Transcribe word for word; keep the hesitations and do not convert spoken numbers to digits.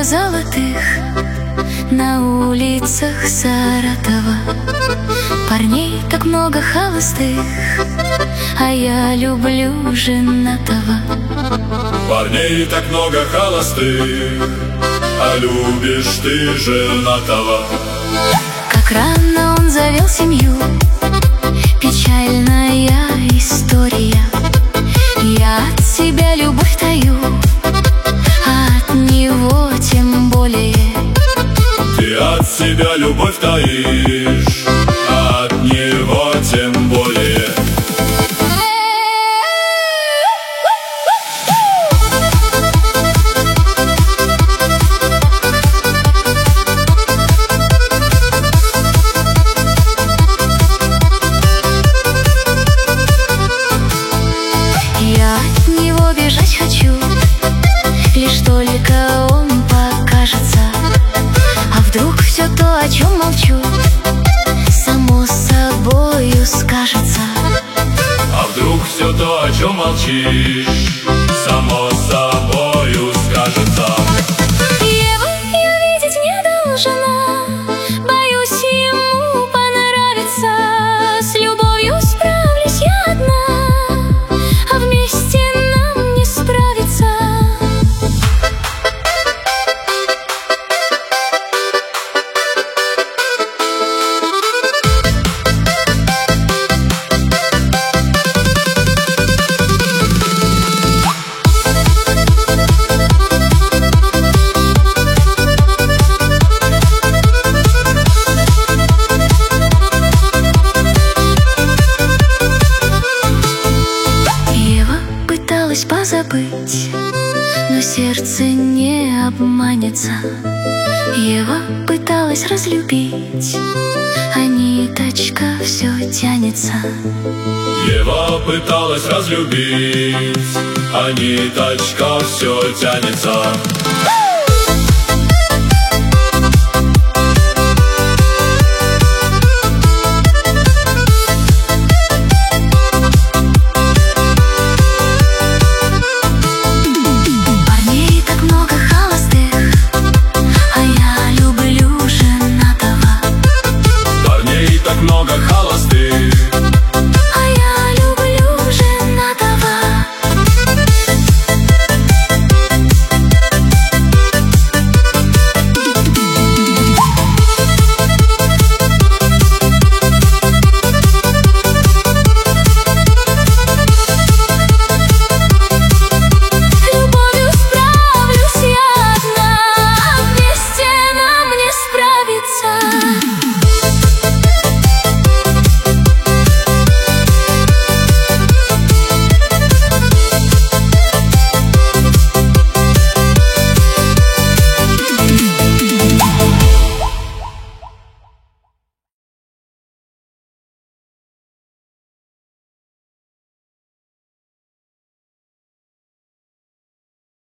много золотых на улицах Саратова. Парней так много холостых, а я люблю женатого. Парней так много холостых, а любишь ты женатого. Как рано он завел семью, печальная история. Я от себя любовь таю, а от него тем более. Ты от себя любовь таишь, а от него тем более. Я от него бежать хочу, лишь только он покажется. А вдруг все то, о чем молчу, само собою скажется. А вдруг все то, о чем молчишь, само собою скажется. Его я видеть не должна, боюсь ему понравится. С любовью справлюсь я одна, а вместе нам не справиться. Пыталась позабыть, но сердце не обманется. Ева пыталась разлюбить, а ниточка все тянется. Ева пыталась разлюбить, а ниточка все тянется.